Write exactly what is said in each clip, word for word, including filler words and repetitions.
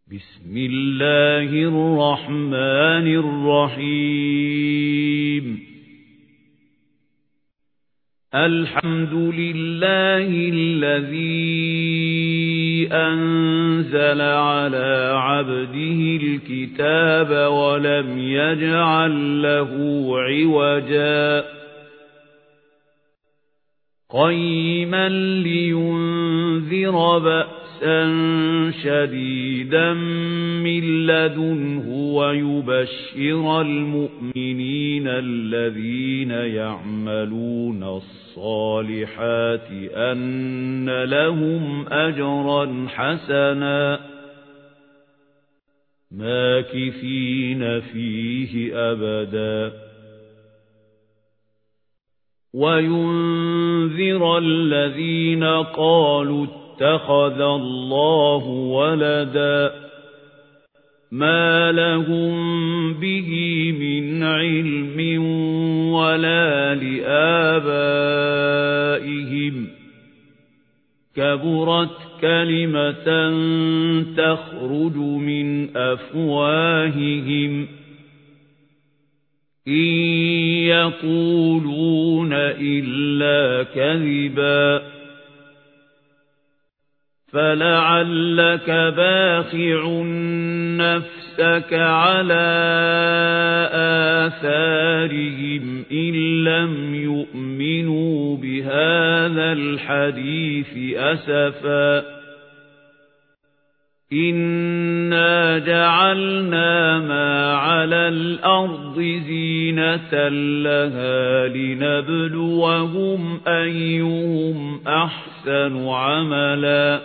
بسم الله الرحمن الرحيم الحمد لله الذي أنزل على عبده الكتاب ولم يجعل له عوجا قيما لينذر بأسا شديدا من لدنه ويبشر المؤمنين الذين يعملون الصالحات أن لهم أجرا حسنا ماكثين فيه أبدا وينذر الذين قالوا اتخذ الله ولدا ما لهم به من علم ولا لآبائهم كبرت كلمة تخرج من أفواههم إن يقولون إلا كذبا فلعلك باخع نفسك على آثارهم إن لم يؤمنوا بهذا الحديث أسفا إنا جعلنا ما على الأرض زينة لها لنبلوهم أيهم أحسن عملا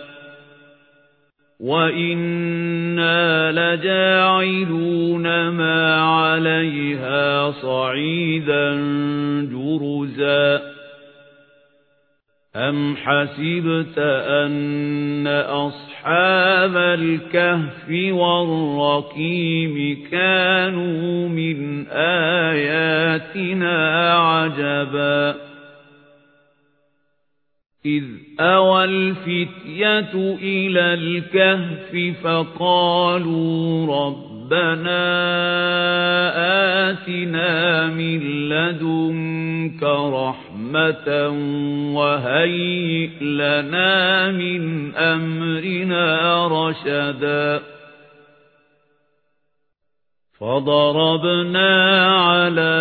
وإنا لجاعلون ما عليها صعيدا جرزا أم حسبت أن أصحاب الكهف والرقيم كانوا من آياتنا عجبا إذ أوى الفتية إلى الكهف فقالوا ربنا آتنا من لدنك رحمة وهيئ لنا من أمرنا رشدا فضربنا على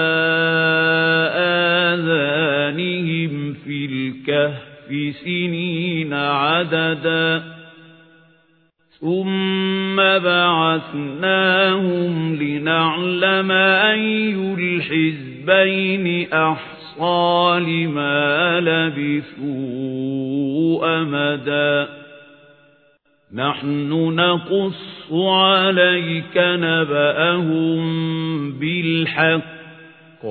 آذانهم في الكهف في سنين عددا ثم بعثناهم لنعلم أي الحزبين أحصى لما لبثوا أمدا نحن نقص عليك نبأهم بالحق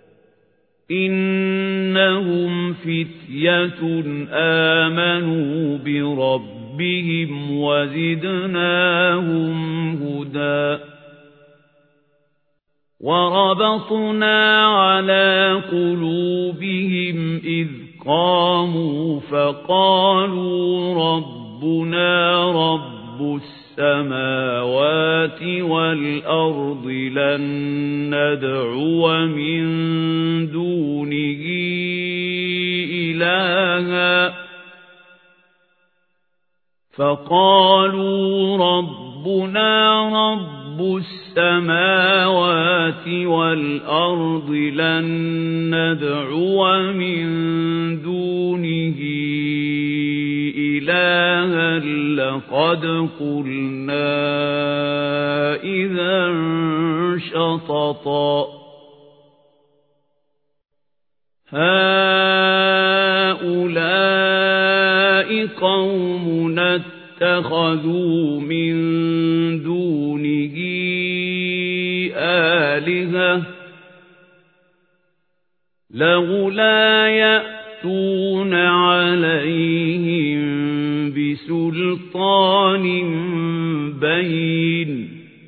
إنهم فتية آمنوا بربهم وزدناهم هدى وربطنا على قلوبهم إذ قاموا فقالوا ربنا رب السماوات والأرض لن ندعو من دونه إلها فقالوا ربنا رب السماوات والأرض لن ندعو من دونه إلها لقد قلنا إذا شططا هؤلاء قومنا اتخذوا من دونه آلهة لولا يأتون عليهم بسلطان بين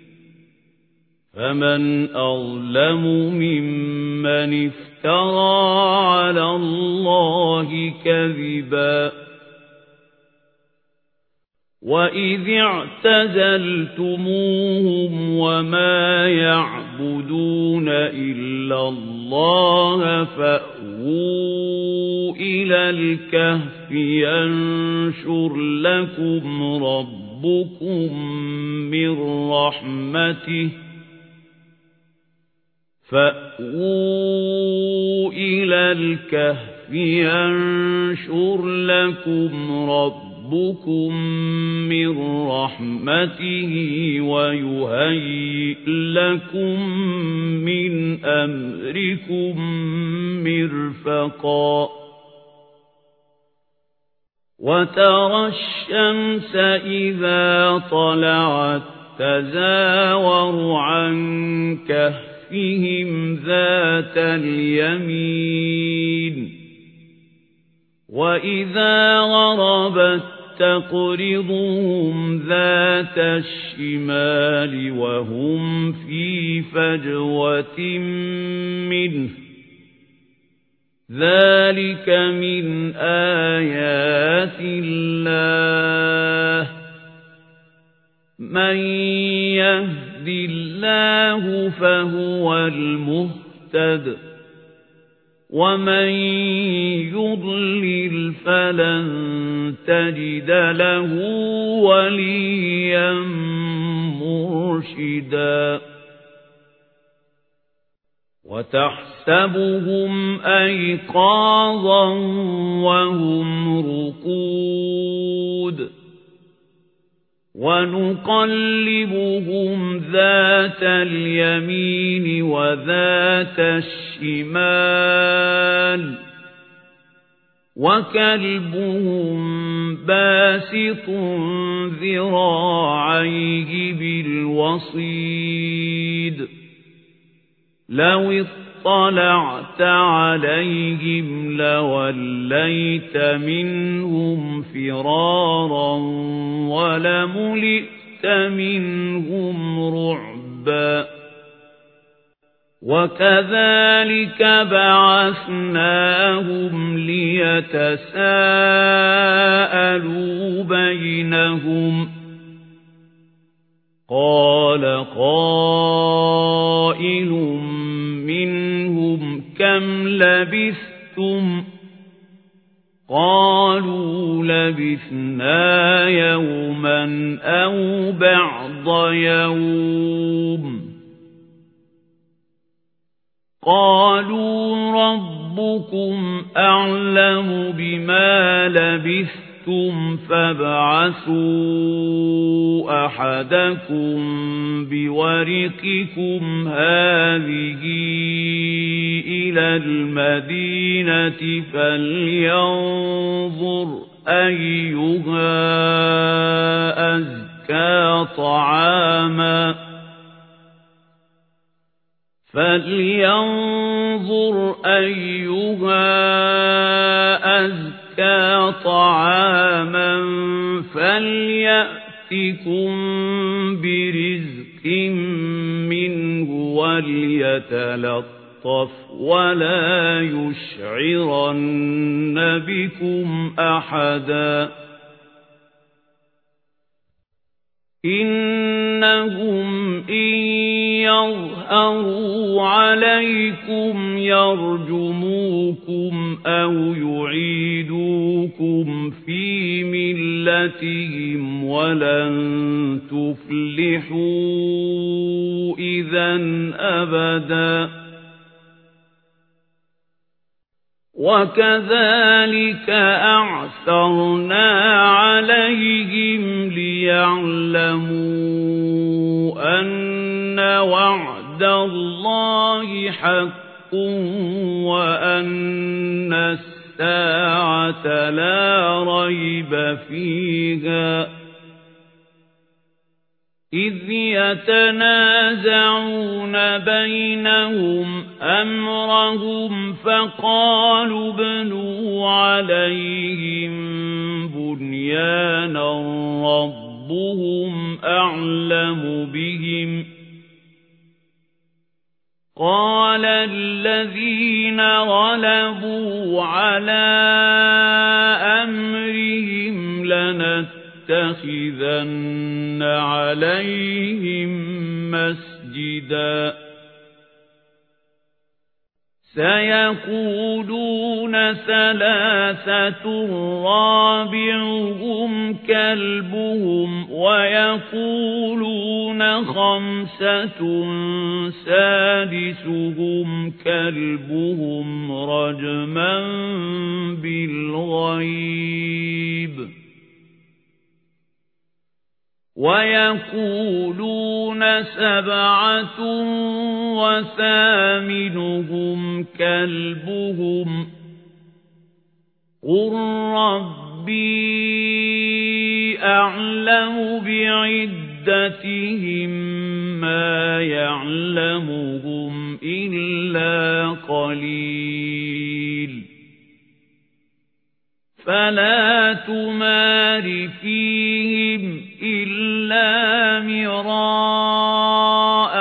فمن أظلم ممن افترى على الله كذبا وَإِذِ اعْتَزَلْتُمُوهُمْ وَمَا يَعْبُدُونَ إِلَّا اللَّهَ فَأْوُوا إِلَى الْكَهْفِ يَنشُرْ لَكُمْ رَبُّكُمْ مِنْ رَحْمَتِهِ فَأْوُوا إِلَى الْكَهْفِ يَنشُرْ لَكُمْ رَبُّكُمْ رَبُّكُمْ مِنْ رَحْمَتِهِ وَيُهَيِّئْ لَكُمْ مِنْ أَمْرِكُمْ مِرْفَقًا وَتَرَى الشَّمْسَ إِذَا طَلَعَتْ تَزَاوَرُ عَنْ كَهْفِهِمْ ذَاتَ الْيَمِينِ وَإِذَا غَرَبَتْ تَقْرِضُهُمْ ذَاتَ الشِّمَالِ وَهُمْ فِي فَجْوَةٍ مِّنْهُ ذَلِكَ مِنْ آيَاتِ اللَّهِ مَنْ يَهْدِ اللَّهُ فَهُوَ الْمُهْتَدِ وَمَنْ يُضْلِلْ فَلَنْ تَجِدَ لَهُ وَلِيًّا مُرْشِدًا وَتَحْسَبُهُمْ أَيْقَاظًا وَهُمْ رُقُودٌ وَنُقَلِّبُهُمْ ذَاتَ الْيَمِينِ وَذَاتَ الشِّمَالِ وَكَلْبُهُمْ بَاسِطٌ ذِرَاعَيْهِ بِالْوَصِيدِ لَوِ اطَّلَعْتَ عَلَيْهِمْ لَوَلَّيْتَ مِنْهُمْ فِرَارًا وَلَمُلِئْتَ مِنْهُمْ رُعْبًا وَكَذَلِكَ بَعَثْنَاهُمْ لِيَتَسَاءَلُوا بَيْنَهُمْ قَالَ قَائِلٌ مِّنْهُمْ كَمْ لَبِثْتُمْ قَالُوا لَبِثْنَا يَوْمًا أَوْ بَعْضَ يَوْمٍ قَالُوا رَبُّكُمْ أَعْلَمُ بِمَا لَبِثْتُمْ فَابْعَثُوا أَحَدَكُمْ بِوَرِقِكُمْ هَذِهِ إِلَى الْمَدِينَةِ فَلْيَنظُرْ أَيُّهَا أَزْكَى طَعَامًا فَلْيَنظُرْ أَيُّهَا أَزْكَى طَعَامًا فَلْيَأْتِكُم بِرِزْقٍ مِّنْهُ وَلْيَتَلَطَّفْ وَلَا يُشْعِرَنَّ بِكُمْ أَحَدًا إِنَّهُمْ إِن يَظْهَرُوا عَلَيْكُمْ يَرْجُمُوكُمْ أَوْ يُعِيدُوكُمْ فِي مِلَّتِهِمْ وَلَن تُفْلِحُوا إِذًا أَبَدًا وَكَذَلِكَ أَعْثَرْنَا عَلَيْهِمْ لِيَعْلَمُوا أَنَّ وَعْدَ اللَّهِ حَقٌّ وَأَنَّ السَّاعَةَ لَا رَيْبَ فِيهَا إِذْ يَتَنَازَعُونَ بَيْنَهُمْ أَمْرَهُمْ فَقَالُوا ابْنُوا عَلَيْهِم بُنْيَانًا رَّبُّهُمْ أَعْلَمُ بِهِمْ قَالَ الَّذِينَ غَلَبُوا عَلَىٰ أَمْرِهِمْ لَنَتَّخِذَنَّ لَنَتَّخِذَنَّ عَلَيْهِمْ مَسْجِدًا سَيَقُولُونَ ثَلَاثَةٌ رَابِعُهُمْ كَلْبُهُمْ وَيَقُولُونَ خَمْسَةٌ سَادِسُهُمْ كَلْبُهُمْ رَجْمًا بِالْغَيْبِ وَيَقُولُونَ سَبْعَةٌ وَثَامِنُهُمْ كَلْبُهُمْ قُل رَّبِّي أَعْلَمُ بِعِدَّتِهِم مَّا يَعْلَمُهُمْ إِلَّا قَلِيلٌ فَلَا تُمَارِ فِيهِمْ إِلَّا مِرَاءً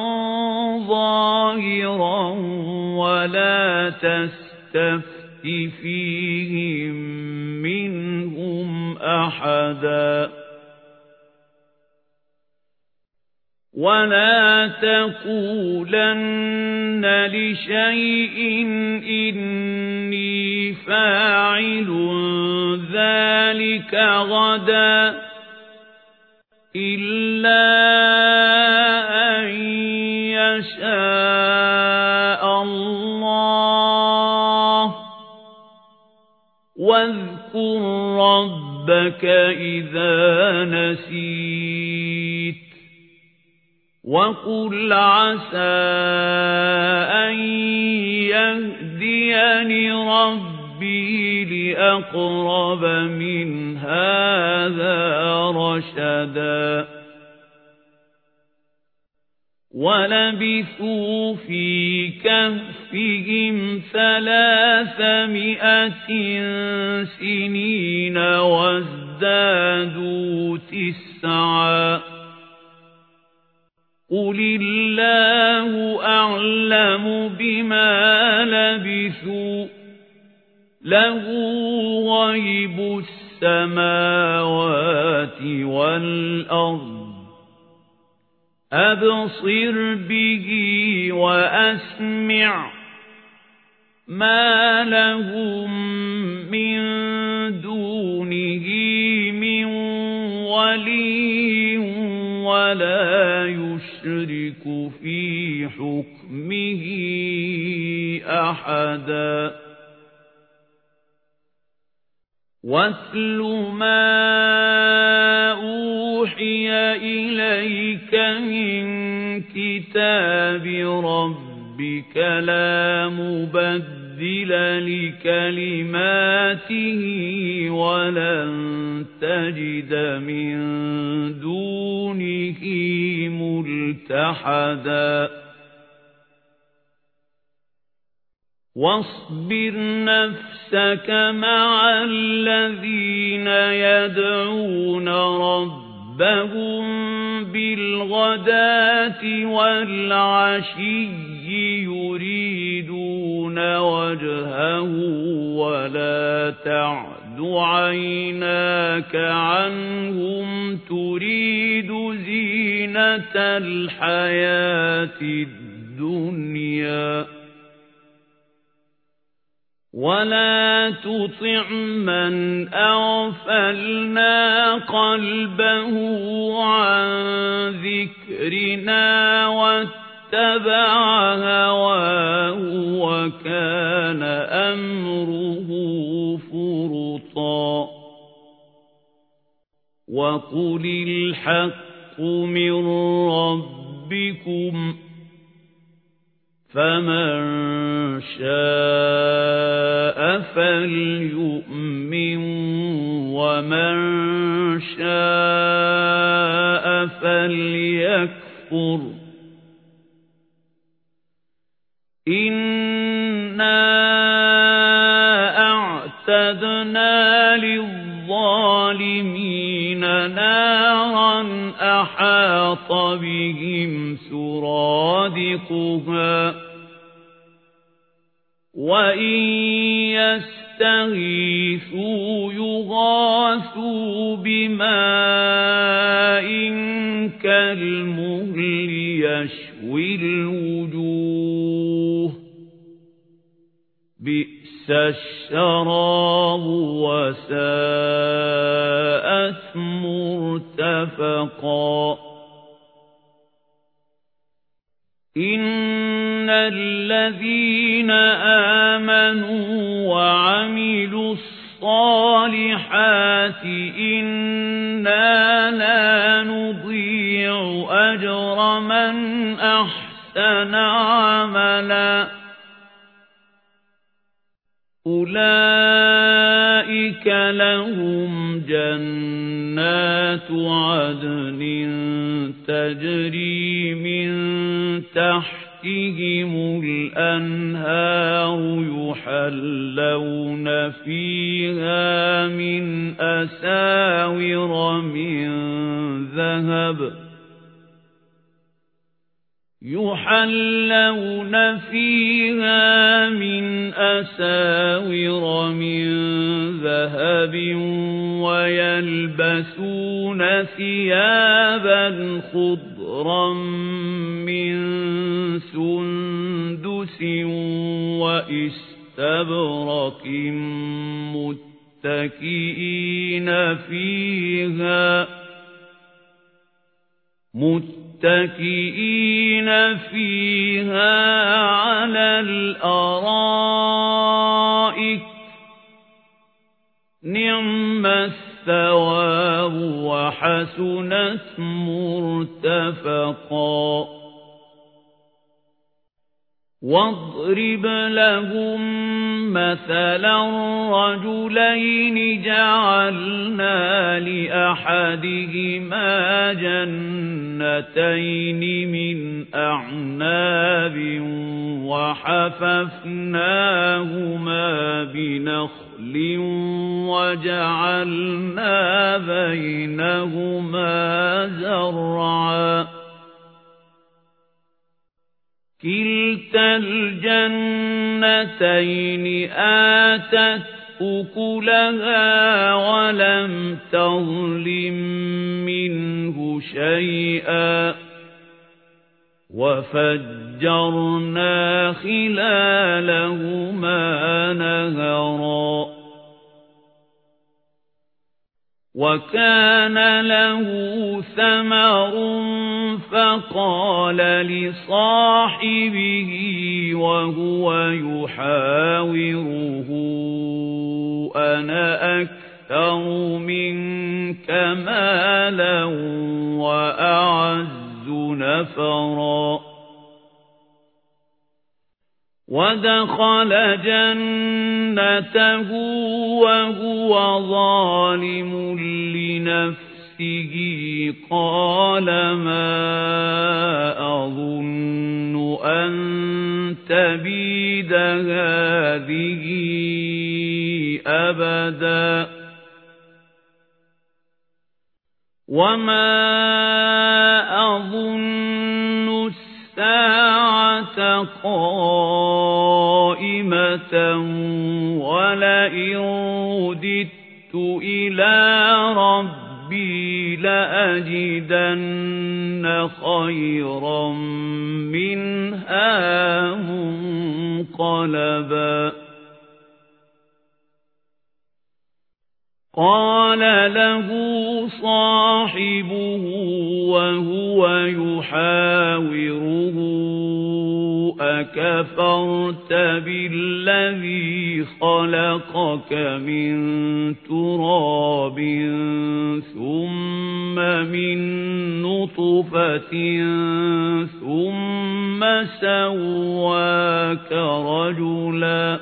ظَاهِرًا وَلَا تَسْتَفْتِ فِيهِم مِّنْهُمْ أَحَدًا وَلَا تَقُولَنَّ لِشَيْءٍ إِنِّي فَاعِلٌ ذَلِكَ غَدًا إِلَّا أَن يَشَاءَ اللَّهُ وَاذْكُر رَّبَّكَ إِذَا نَسِيتَ وَقُلْ عَسَىٰ أَن يَهْدِيَنِ رَبِّي لِأَقْرَبَ مِنْ هَٰذَا رَشَدًا وَلَبِثُوا فِي كَهْفِهِمْ ثَلَاثَمِائَةٍ سِنِينَ وَازْدَادُوا تِسْعًا قُلِ اللَّهُ أَعْلَمُ بِمَا لَبِثُوا لَهُ غَيْبُ السَّمَاوَاتِ وَالْأَرْضِ أَبْصِرْ بِهِ وَأَسْمِعْ مَا لَهُم مِّن دُونِهِ مِن وَلِيٍّ وَلَا يُشْرِكُ فِي حُكْمِهِ أَحَدًا وَاتْلُ مَا أُوحِيَ إِلَيْكَ مِن كِتَابِ رَبِّكَ لَا مُبَدِّلَ لِكَلِمَاتِهِ وَلَن تَجِدَ مِن دُونِهِ مُلْتَحَدًا وَاصْبِرْ نَفْسَكَ مَعَ الَّذِينَ يَدْعُونَ رَبَّهُم بِالْغَدَاةِ وَالْعَشِيِّ يُرِيدُونَ وَجْهَهُ وَلَا تَعْدُ عَيْنَاكَ عَنْهُمْ تُرِيدُ زِينَةَ الْحَيَاةِ الدُّنْيَا وَلَا تُطِعْ مَنْ أَغْفَلْنَا قَلْبَهُ عَنْ ذِكْرِنَا وَاتَّبَعَ هَوَاهُ وَكَانَ أَمْرُهُ فُرُطًا وَقُلِ الْحَقُّ مِنْ رَبِّكُمْ فَمَنْ شَاءَ فَلْيُؤْمِنْ وَمَنْ شَاءَ فَلْيَكْفُرْ إِنَّا أَعْتَدْنَا لِلظَّالِمِينَ نَارًا أَحَاطَ بِهِمْ سُرَادِقُهَا وَإِنْ يَسْتَغِيثُوا يستغيثوا يغاثوا بماء كالمهل يشوي الوجوه بئس الشراب وساءت مرتفقا إن الذين آمنوا وعملوا الصالحات إنا لا نضيع أجر من أحسن عملا أولئك لهم جنات عدن تجري من تحتهم الأنهار يحلون فيها من أساور من ذهب يحلون فيها من أساور من ذهب ويلبسون ثيابا خضرا من سندس وإستبرق متكئين فيها متكئين فيها على الأرائك نعم الثواب وحسنت مرتفقا واضرب لهم مثلا رجلين جعلنا لأحدهما جنتين من أعناب وحففناهما بنخل وجعلنا بينهما زرعا كلتا الجنتين آتت أكلها ولم تظلم منه شيئا وفجرنا خلالهما نهرا وكان له ثمر فقال لصاحبه وهو يحاوره أنا أكثر منك مالا وأعز نفرا ودخل جنته وهو ظالم لنفسه قال ما أظن أن تبيد هذه أبدا وما أظن الساعة قائمة ولئن رددت إلى ربي لأجدن خيرا منها منقلبا قال له صاحبه وهو يحاوره أكفرت بالذي خلقك من تراب ثم من نطفة ثم سواك رجلا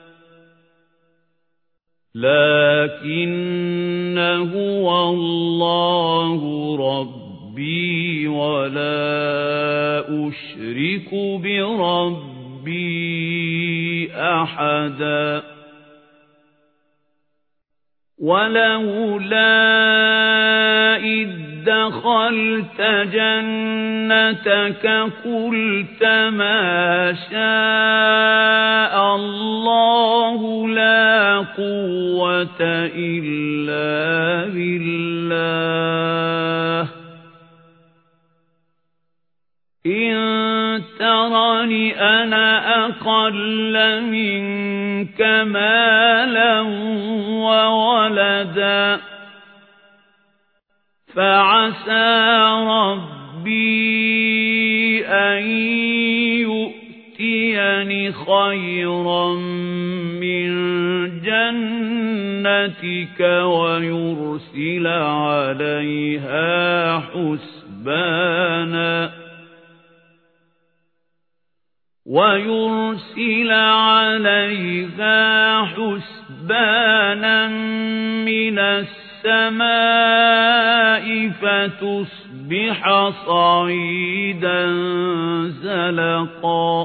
لكن هو الله ربي ولا أشرك بربي أحدا ولولا إذ دخلت جنتك قلت ما شاء الله لا قوة إلا بالله إن ترني أنا أقل منك مالا وولدا فعسى ربي أن يؤتيني خيرا من جنتك ويرسل عليها حسبانا ويرسل عليها حسبانا من السماء فتصبح صعيدا زلقا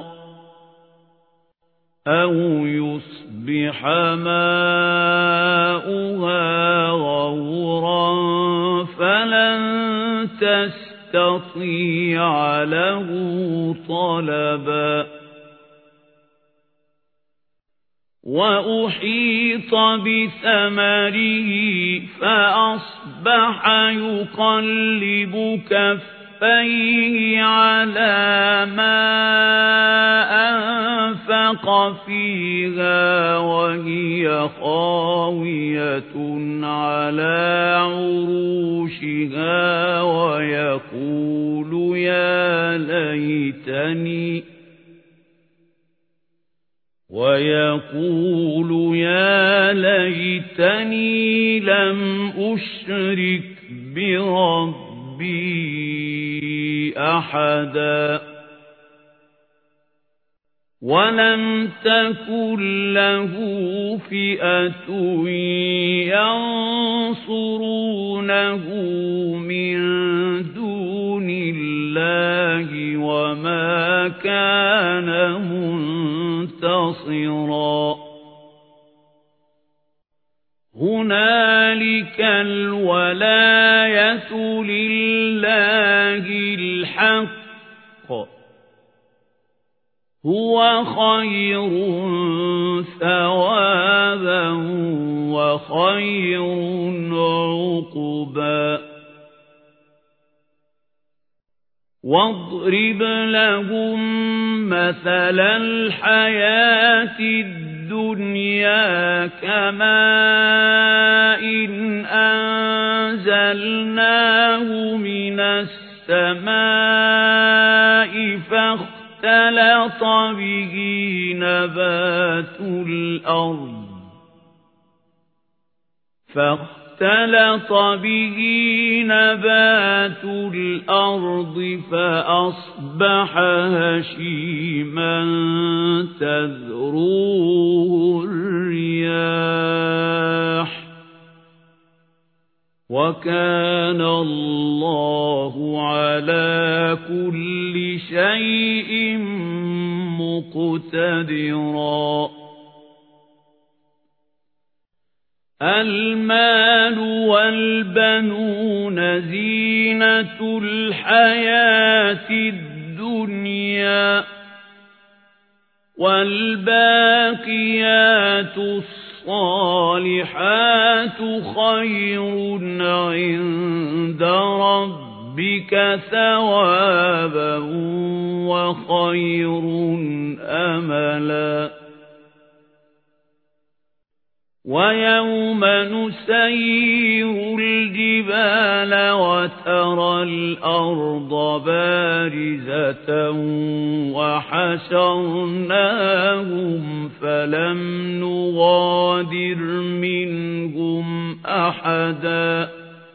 أو يصبح ماؤها غورا فلن تستطيع له طلبا وأحيط بثمره فأصبح يقلب كفيه على ما أنفق فيها وهي خاوية على عروشها ويقول يا ليتني ويقول يا ليتني لم أشرك بربي أحدا ولم تكن له فئة ينصرونه من دون الله وما كان منتصرا هنالك الولاية لله الحق هو خير ثوابا وخير عقبا واضرب لهم مثل الحياة الدنيا كماء إن أنزلناه من السماء فاختلط به نبات الأرض فاختلط به نبات الأرض فأصبح هشيما تذروه الرياح وكان الله على كل شيء مقتدرا المال والبنون زينة الحياة الدنيا والباقيات الصالحات خير عند ربك ثوابا وخير أملا ويوم نسير الجبال وترى الأرض بارزة وحشرناهم فلم نغادر منهم أحدا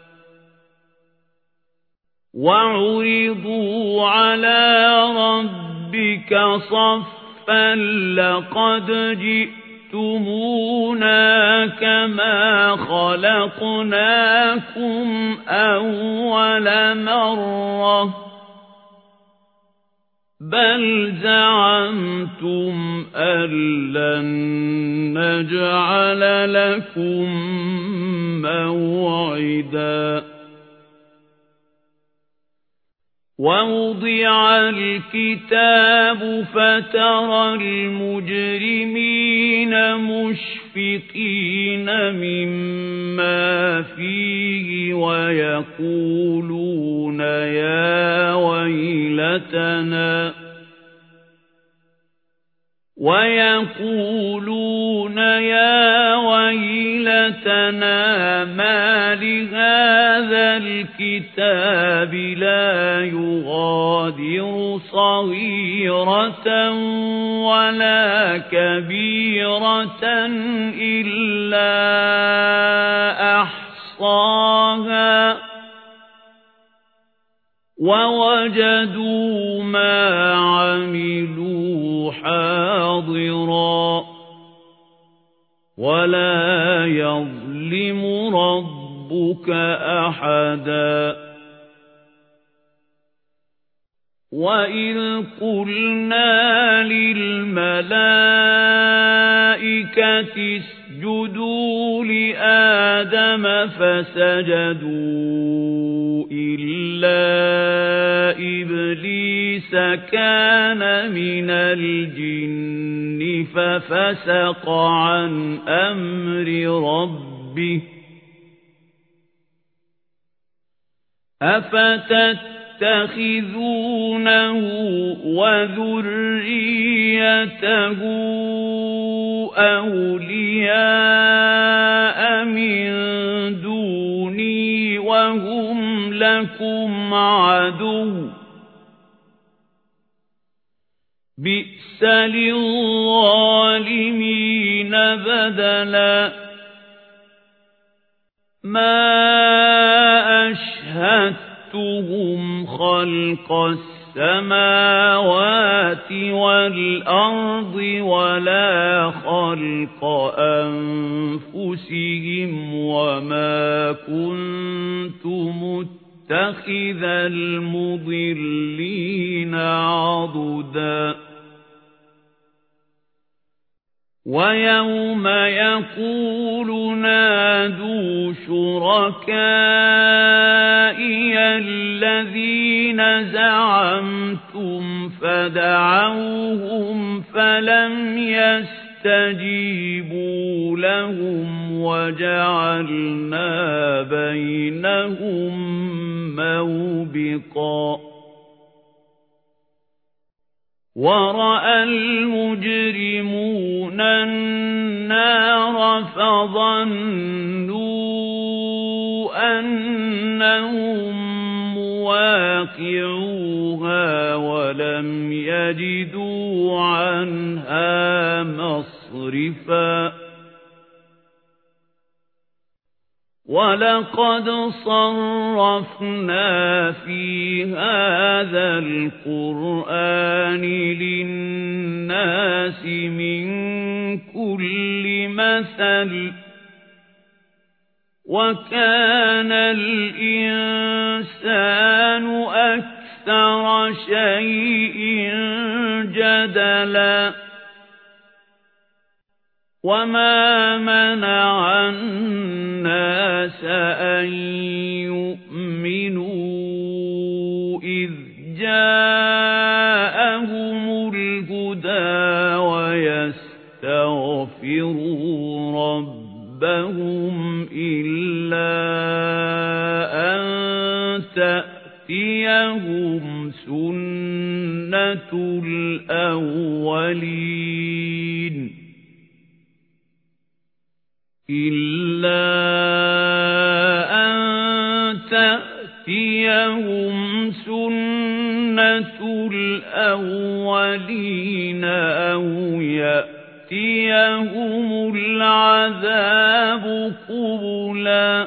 وعرضوا على ربك صفا لقد جئت جئتمونا كما خلقناكم أول مرة بل زعمتم أن لن نجعل لكم موعدا ووضع الكتاب فترى المجرمين مشفقين مما فيه ويقولون يا ويلتنا ويقولون يا ويلتنا ما لهذا الكتاب لا يغادر صغيرة ولا كبيرة إلا أحصاها ووجدوا ما عملوا حاضرا ولا يظلم ربك أحدا وإذ قلنا للملائكة اسجدوا لآدم فسجدوا إلا إبليس كان من الجن ففسق عن أمر ربه أفتتخذونه وذريته أولياء من دوني وهم لكم عدو بئس للظالمين بدلا ما أشهدتهم خلق السماوات والأرض ولا خلق أنفسهم وما كنت متخذ المضلين عضدا ويوم يقول نادوا شركائي الذين زعمتم فدعوهم فلم يستجيبوا لهم وجعلنا بينهم موبقا ورأى المجرمون النار فظنوا أنهم مواقعوها ولم يجدوا عنها مصرفا ولقد صرفنا في هذا القرآن للناس من كل مثل وكان الإنسان أكثر شيء جدلا وما منع الناس أن يؤمنوا إذ جاءهم الهدى ويستغفروا ربهم إلا أن تأتيهم سنة الأولين إلا أن تأتيهم سنة الأولين أو يأتيهم العذاب قبلا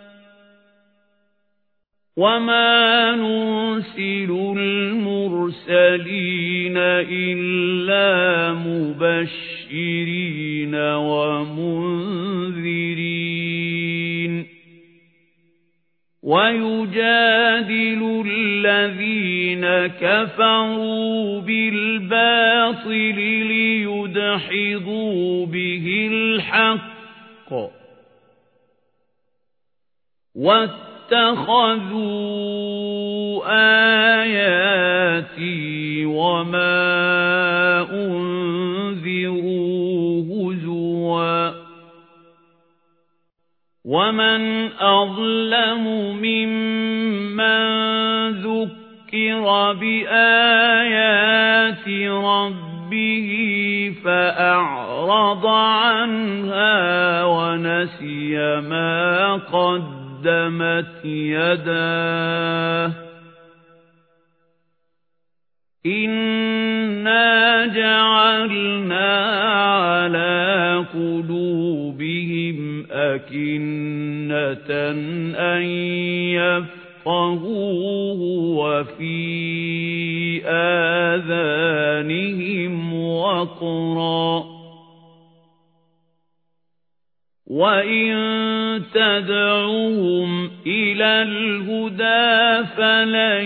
وما نرسل المرسلين إلا مبشرين ومنذرين ويجادل الذين كفروا بالباطل ليدحضوا به الحق واتخذوا آياتنا آيَاتِي وَمَا أُنذِرُوا هُزُوًا وَمَنْ أَظْلَمُ مِمَّنْ ذُكِّرَ بِآيَاتِ رَبِّهِ فَأَعْرَضَ عَنْهَا وَنَسِيَ مَا قَدَّمَتْ يَدَاهُ إِنَّا جَعَلْنَا عَلَى قُلُوبِهِمْ أَكِنَّةً أَن يَفْقَهُوهُ وَفِي آذَانِهِمْ وَقْرًا وَإِن تَدْعُهُمْ إِلَى الْهُدَى فَلَن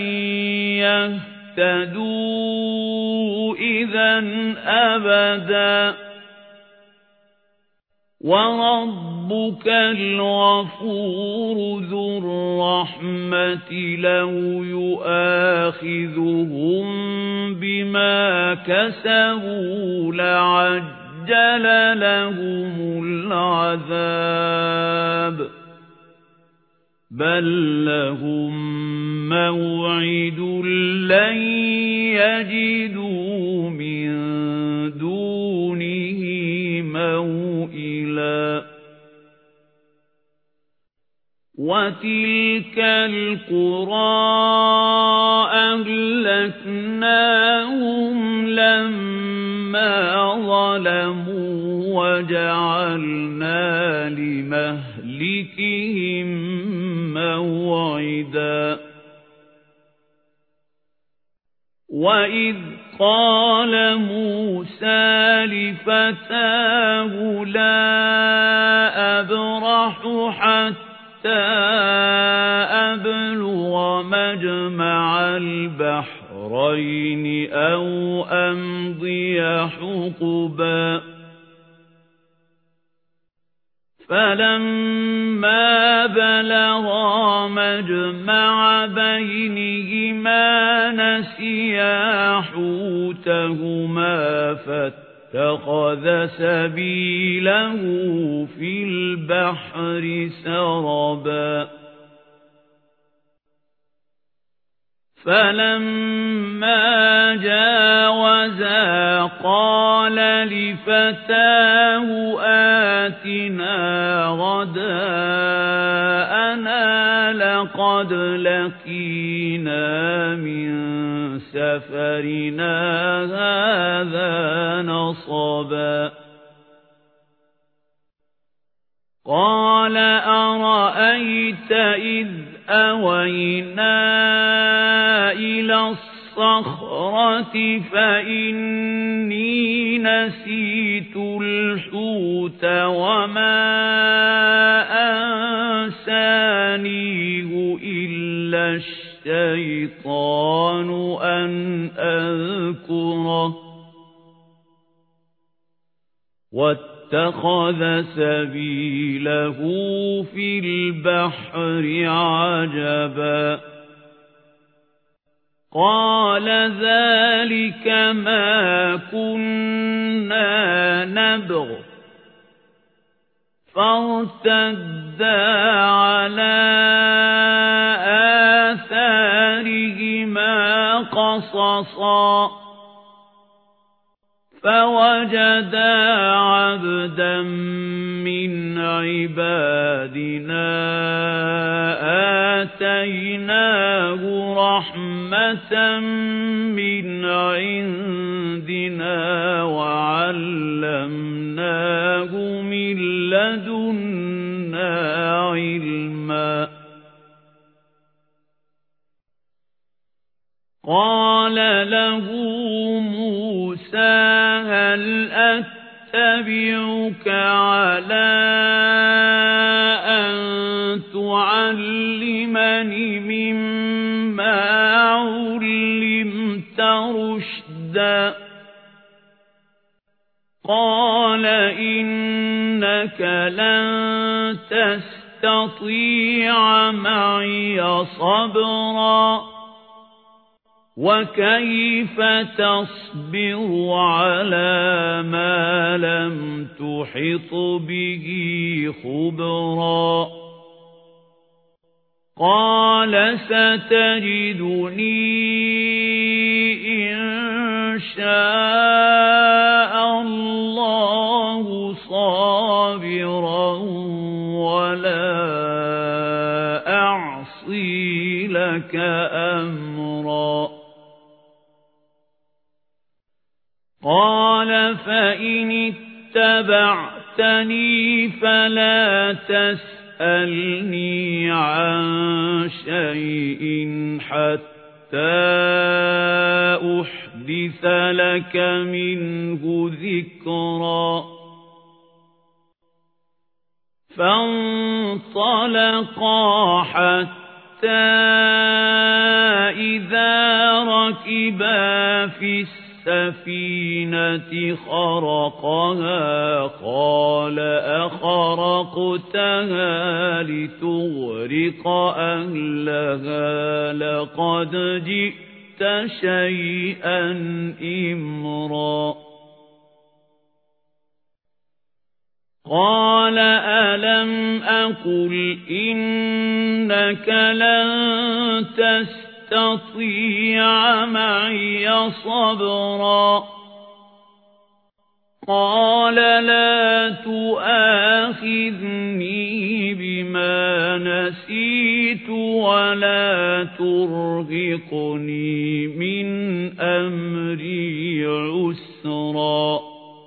يَهْتَدُوا إِذًا أَبَدًا وَرَبُّكَ الْغَفُورُ ذُو الرَّحْمَةِ لَوْ يُؤَاخِذُهُم بِمَا كَسَبُوا لَعَجَّلَ لَهُمُ الْعَذَابَ بَل لَّهُم مَّوْعِدٌ لَّن يَجِدُوا مِن دُونِهِ موئلا وَتِلْكَ الْقُرَىٰ أَهْلَكْنَاهُمْ لَمَّا ظَلَمُوا وَجَعَلْنَا لِمَهْلِكِهِم مَّوْعِدًا وَإِذْ قَالَ مُوسَى لِفَتَاهُ لَا أَبْرَحُ حَتَّى أَبْلُغَ مَجْمَعَ الْبَحْرَيْنِ أَوْ أَمْضِيَ حُقُبًا فَلَمَّا بَلَغَا مَجْمَعَ بَيْنِهِمَا نَسِيَا حُوتَهُمَا فَاتَّخَذَ سَبِيلَهُ فِي الْبَحْرِ سَرَبًا فَلَمَّا جَاوَزَا قَالَ لِفَتَاهُ آتِنَا غَدَاءَنَا لَقَدْ لَقِينَا مِنْ سَفَرِنَا هَذَا نَصَبًا قَالَ أَرَأَيْتَ إِذْ أَوَيْنَا إِلَى الصَّخْرَةِ فَإِنِّي نَسِيتُ الْحُوتَ وَمَا أَنسَانِيهُ إِلَّا الشَّيْطَانُ أَنْ أَذْكُرَهُ وَاتَّخَذَ سَبِيلَهُ فِي الْبَحْرِ عَجَبًا قَالَ ذَلِكَ مَا كُنَّا نَبْغِ فَارْتَدَّا عَلَى آثَارِهِمَا قَصَصًا فَوَجَدَا عَبْدًا مِّنْ عِبَادِنَا آتَيْنَاهُ رَحْمَةً مِّنْ عِندِنَا وَعَلَّمْنَاهُ مِن لَّدُنَّا عِلْمًا قَالَ لَهُ مُوسَى هَلْ أَتَّبِعُكَ عَلَى أَن تُعَلِّمَنِ مِمَّا عُلِّمْتَ رُشْدًا قَالَ إِنَّكَ لَن تَسْتَطِيعَ مَعِيَ صَبْرًا وكيف تصبر على ما لم تحط به خبرا قال ستجدني إن شاء الله صابرا ولا أعصي لك أمرا قال فإن اتبعتني فلا تسألني عن شيء حتى أحدث لك منه ذكرا فانطلقا حتى إذا ركبا في السفينة خرقها قال أخرقتها لتغرق أهلها لقد جئت شيئا إمرا قال ألم أقل إنك لن تستطيع معي صبرا قال لا تؤاخذني بما نسيت ولا ترهقني من أمري عسرا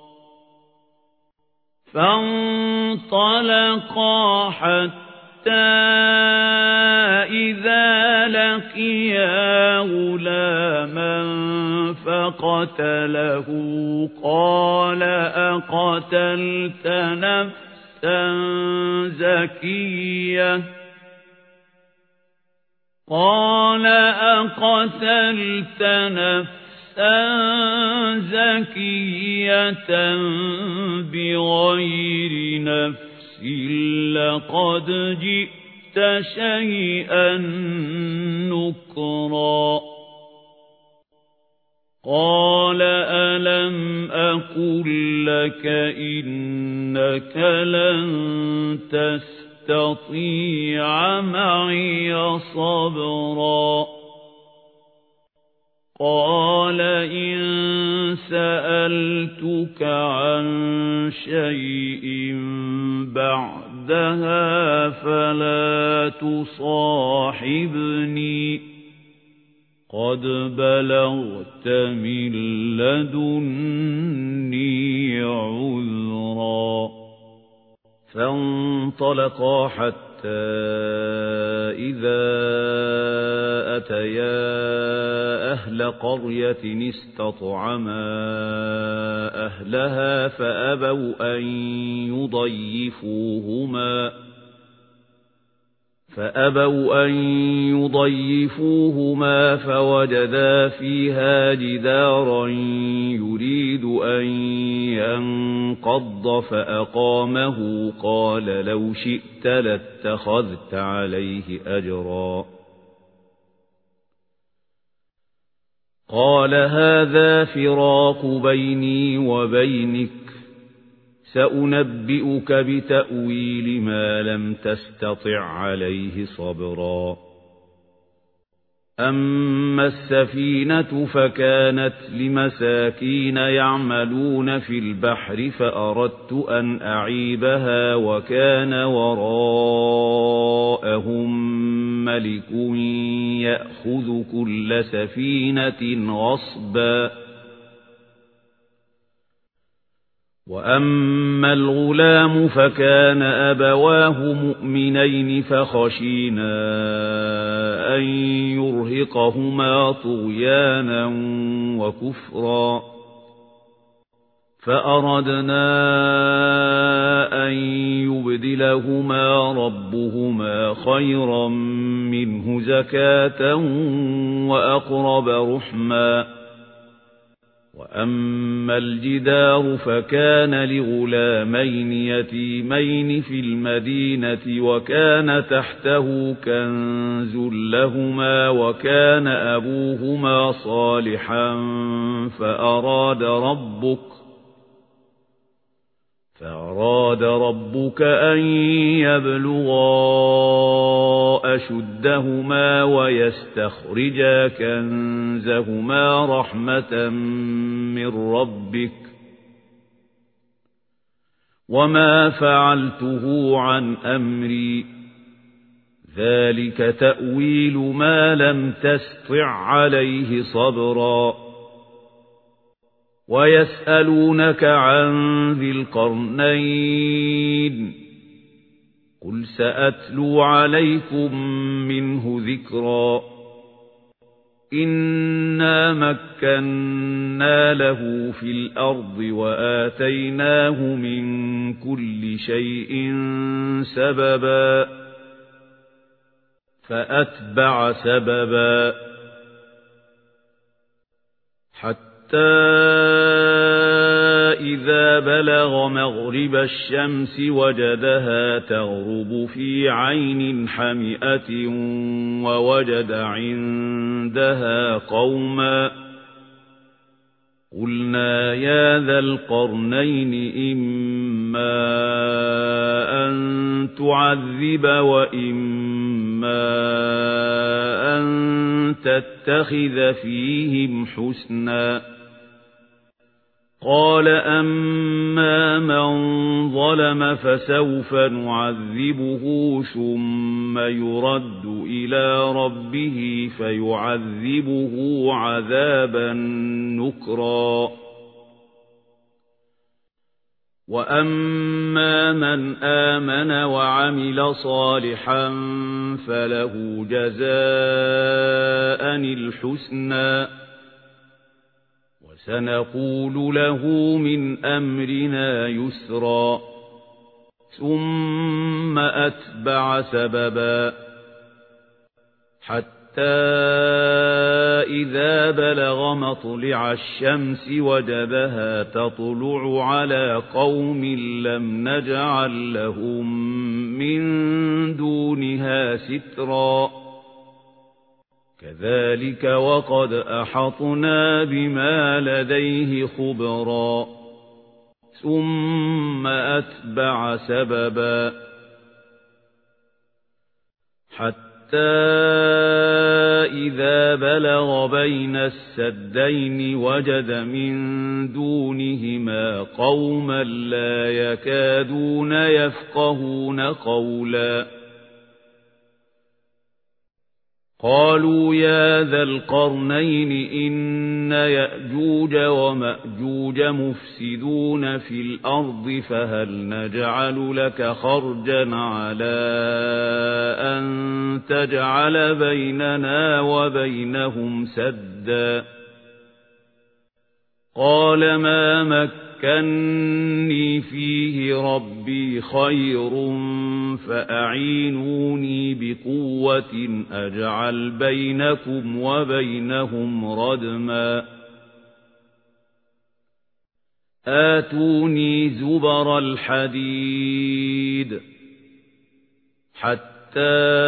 فانطلقا حتى إذا لقيا غلاما فقتله قال أقتلت نفسا زكية قال أقتلت نفسا زكية بغير نفس لقد جئت شيئا نكرا قال ألم أقل لك إنك لن تستطيع معي صبرا قال إن سألتك عن شيء بعدها فلا تصاحبني قد بلغت من لدني عذرا فانطلقا حتى إذا أتيا أهل قرية استطعما أهلها فأبوا أن يضيفوهما فأبوا أن يضيفوهما فوجدا فيها جدارا يريد أن ينقض فأقامه قال لو شئت لاتخذت عليه أجرا قال هذا فراق بيني وبينك سأنبئك بتأويل ما لم تستطع عليه صبرا أما السفينة فكانت لمساكين يعملون في البحر فأردت أن أعيبها وكان وراءهم ملك يأخذ كل سفينة غصبا وأما الغلام فكان أبواه مؤمنين فخشينا أن يرهقهما طغيانا وكفرا فأردنا أن يبدلهما ربهما خيرا منه زكاة وأقرب رحما وأما الجدار فكان لغلامين يتيمين في المدينة وكان تحته كنز لهما وكان أبوهما صالحا فأراد ربك فأراد ربك أن يبلغا أشدهما ويستخرجا كنزهما رحمة من ربك وما فعلته عن أمري ذلك تأويل ما لم تستطع عليه صبرا ويسألونك عن ذي القرنين قل سأتلو عليكم منه ذكرا إنا مكنا له في الأرض وآتيناه من كل شيء سببا فأتبع سببا حتى إذا بلغ مغرب الشمس وجدها تغرب في عين حمئة ووجد عندها قوما قلنا يا ذا القرنين إما أن تعذب وإما أن تتخذ فيهم حسنا قال أما من ظلم فسوف نعذبه ثم يرد إلى ربه فيعذبه عذابا نكرا وأما من آمن وعمل صالحا فله جزاء الحسنى سنقول له من أمرنا يسرا ثم أتبع سببا حتى إذا بلغ مطلع الشمس وجدها تطلع على قوم لم نجعل لهم من دونها سترا كذلك وقد أحطنا بما لديه خبرا ثم أتبع سببا حتى إذا بلغ بين السدين وجد من دونهما قوما لا يكادون يفقهون قولا قالوا يا ذا القرنين إن يأجوج ومأجوج مفسدون في الأرض فهل نجعل لك خرجا على أن تجعل بيننا وبينهم سدا قال ما مكنني فيه ربي خير فأعينوني بقوة أجعل بينكم وبينهم ردما آتوني زبر الحديد حتى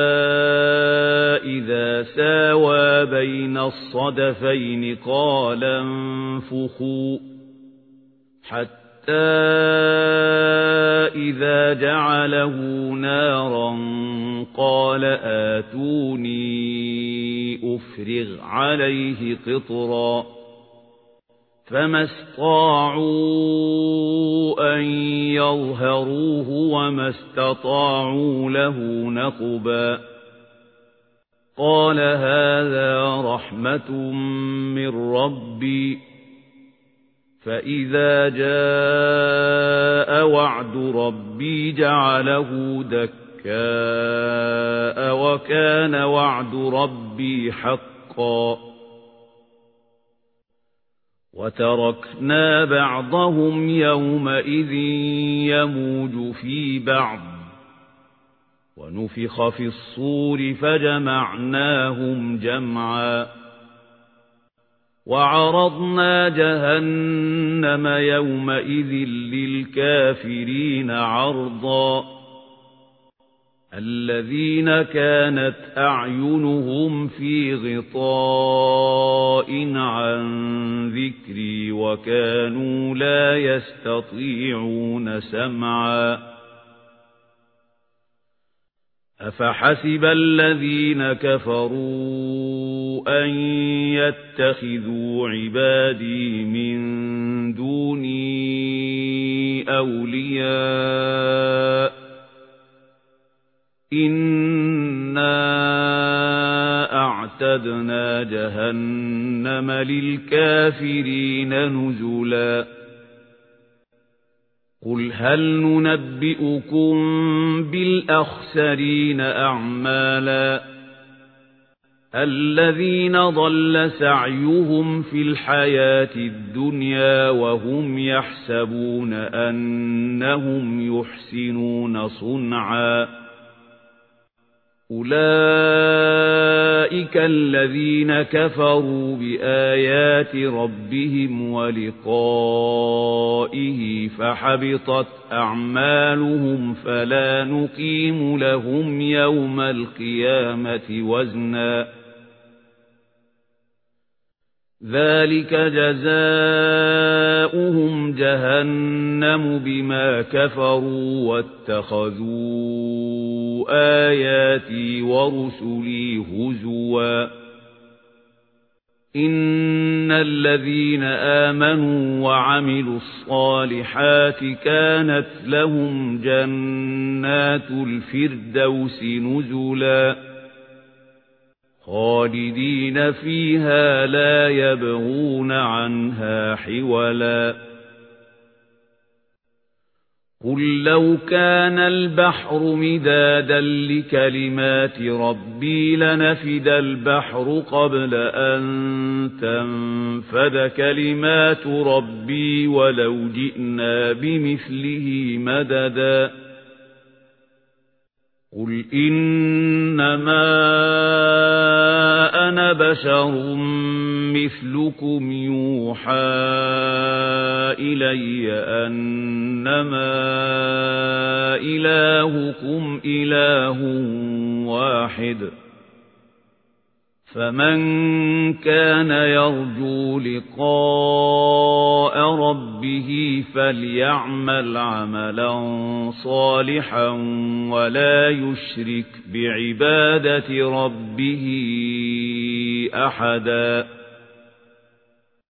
إذا ساوى بين الصدفين قال انفخوا حتى إذا جعله نارا قال آتوني أفرغ عليه قطرا فما استطاعوا أن يظهروه وما استطاعوا له نقبا قال هذا رحمة من ربي فإذا جاء وعد ربي جعله دكاء وكان وعد ربي حقا وتركنا بعضهم يومئذ يموج في بعض ونفخ في الصور فجمعناهم جمعا وعرضنا جهنم يومئذ للكافرين عرضا الذين كانت أعينهم في غطاء عن ذكري وكانوا لا يستطيعون سمعا أفحسب الذين كفروا أن يتخذوا عبادي من دوني أولياء إنا أعتدنا جهنم للكافرين نزلا قل هل ننبئكم بالأخسرين أعمالا الذين ضل سعيهم في الحياة الدنيا وهم يحسبون أنهم يحسنون صنعا أولئك الذين كفروا بآيات ربهم ولقائه فحبطت أعمالهم فلا نقيم لهم يوم القيامة وزنا ذلك جزاؤهم جهنم بما كفروا واتخذوا آياتي ورسلي هزوا إن الذين آمنوا وعملوا الصالحات كانت لهم جنات الفردوس نزلا خالدين فيها لا يبغون عنها حولا قل لو كان البحر مدادا لكلمات ربي لنفد البحر قبل أن تنفد كلمات ربي ولو جئنا بمثله مددا قل إنما أنا بشر مثلكم يوحى إلي أنما إلهكم إله واحد فمن كان يرجو لقاء ربه فليعمل عملا صالحا ولا يشرك بعبادة ربه أحدا